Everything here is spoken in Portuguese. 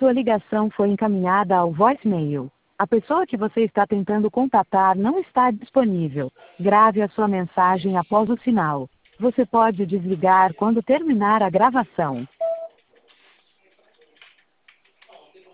Sua ligação foi encaminhada ao voicemail. A pessoa que você está tentando contatar não está disponível. Grave a sua mensagem após o sinal. Você pode desligar quando terminar a gravação.